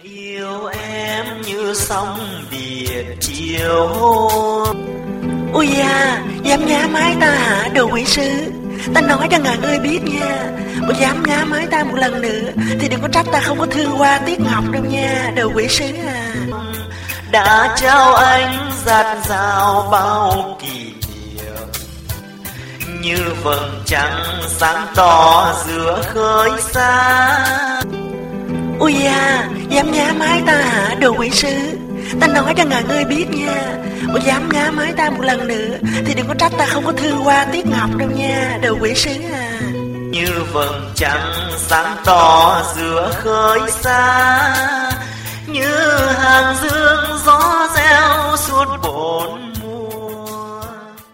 Yêu em như sóng biển chiều hôm. Ôi da, dám ngá mái ta hả đồ quỷ sứ? Ta nói cho ngàn ơi biết nha, mà dám ngá mái ta một lần nữa thì đừng có trách ta không có thương hoa tiếc ngọc đâu nha, đồ quỷ sứ à. Đã trao anh dạt dào bao kỷ niệm, như vầng trăng sáng tỏ giữa khơi xa. Ôi da, dám ngá mái ta hả đồ quỷ sứ? Ta nói cho ngàn ơi biết nha, mà dám ngá mái ta một lần nữa thì đừng có trách ta không có thương hoa tiếc ngọc đâu nha, đồ quỷ sứ à. Như vầng trăng sáng tỏ giữa khơi xa, như hàng dương gió reo suốt bồn